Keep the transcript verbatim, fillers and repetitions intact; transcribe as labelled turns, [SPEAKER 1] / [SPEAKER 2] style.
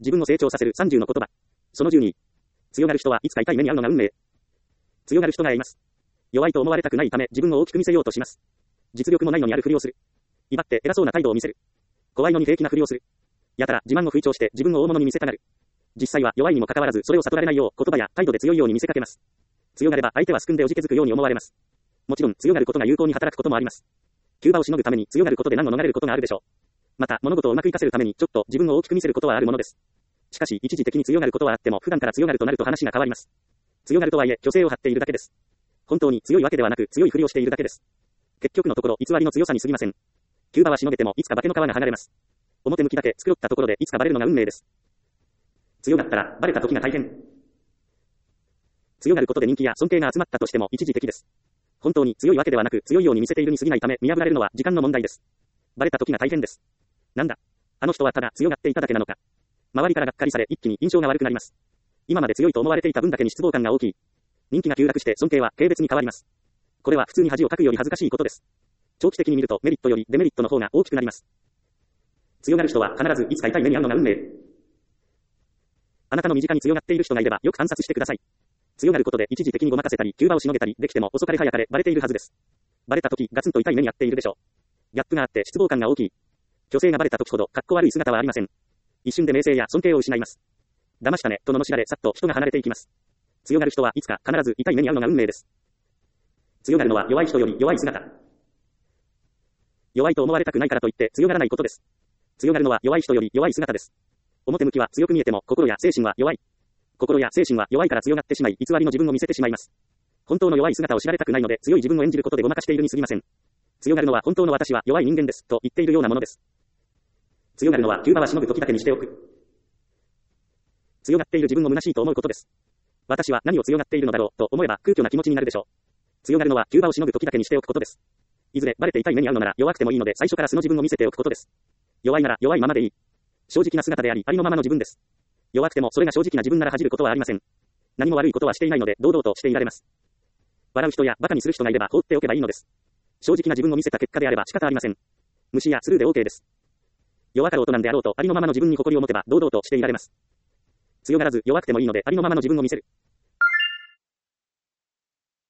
[SPEAKER 1] 自分を成長させるさんじゅうの言葉。そのじゅうに。強がる人はいつか痛い目に遭うのが運命。強がる人がいます。弱いと思われたくないため自分を大きく見せようとします。実力もないのにあるふりをする。威張って偉そうな態度を見せる。怖いのに平気なふりをする。やたら自慢を吹聴して自分を大物に見せたがる。実際は弱いにもかかわらずそれを悟られないよう言葉や態度で強いように見せかけます。強がれば相手はすくんでおじけづくように思われます。もちろん強がることが有効に働くこともあります。急場をしのぐために強がることで難を逃れることがあるでしょう。また物事をうまくいかせるためにちょっと自分を大きく見せることはあるものです。しかし一時的に強がることはあっても普段から強がるとなると話が変わります。強がるとはいえ虚勢を張っているだけです。本当に強いわけではなく強いふりをしているだけです。結局のところ偽りの強さに過ぎません。急場はしのげてもいつか化けの皮が剥がれます。表向きだけ繕ったところでいつかバレるのが運命です。強がったらバレた時が大変。強がることで人気や尊敬が集まったとしても一時的です。本当に強いわけではなく強いように見せているに過ぎないため見破られるのは時間の問題です。バレた時が大変です。なんだ。あの人はただ強がっていただけなのか。周りからがっかりされ一気に印象が悪くなります。今まで強いと思われていた分だけに失望感が大きい。人気が急落して尊敬は軽蔑に変わります。これは普通に恥をかくより恥ずかしいことです。長期的に見るとメリットよりデメリットの方が大きくなります。強がる人は必ずいつか痛い目に遭うのが運命。あなたの身近に強がっている人がいればよく観察してください。強がることで一時的にごまかせたり急場をしのげたりできても遅かれ早かれバレているはずです。バレた時ガツンと痛い目に遭っているでしょう。ギャップがあって失望感が大きい。虚勢がバレた時ほどかっこ悪い姿はありません。一瞬で名声や尊敬を失います。騙したねと罵られさっと人が離れていきます。強がる人はいつか必ず痛い目に遭うのが運命です。強がるのは弱い人より弱い姿。弱いと思われたくないからといって強がらないことです。強がるのは弱い人より弱い姿です。表向きは強く見えても心や精神は弱い。心や精神は弱いから強がってしまい偽りの自分を見せてしまいます。本当の弱い姿を知られたくないので強い自分を演じることでごまかしているに過ぎません。強がるのは本当の私は弱い人間ですと言っているようなものです。強がるのは急場はしのぐ時だけにしておく。強がっている自分を虚しいと思うことです。私は何を強がっているのだろうと思えば空虚な気持ちになるでしょう。強がるのは急場をしのぐ時だけにしておくことです。いずれバレて痛い目に遭うのなら弱くてもいいので最初から素の自分を見せておくことです。弱いなら弱いままでいい。正直な姿でありありのままの自分です。弱くてもそれが正直な自分なら恥じることはありません。何も悪いことはしていないので堂々としていられます。笑う人や馬鹿にする人がいれば放っておけばいいのです。正直な自分を見せた結果であれば仕方ありません。無視やスルーで OK です。弱かろうとなんであろうとありのままの自分に誇りを持てば堂々としていられます。強がらず弱くてもいいのでありのままの自分を見せる。